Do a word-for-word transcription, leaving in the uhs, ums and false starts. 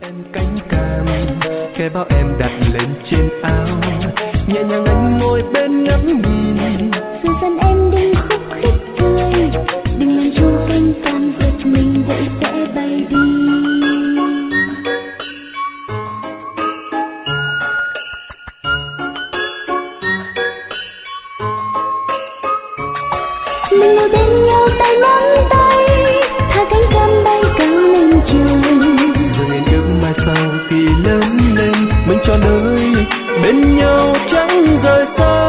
Em cánh cam khẽ bao em đặt lên trên áo, nhẹ nhàng anh ngồi bên ngắm nhìn. Rồi dần em đừng khúc khích cười, đừng làm cho cánh cam giật mình vậy sẽ bay đi. Mình ngồi bên nhau tay nắm tay, thả cánh cam bay cao lên trời. Rồi ngày trước mai sau khi lớn lên, mình trọn đời bên nhau chẳng rời xa.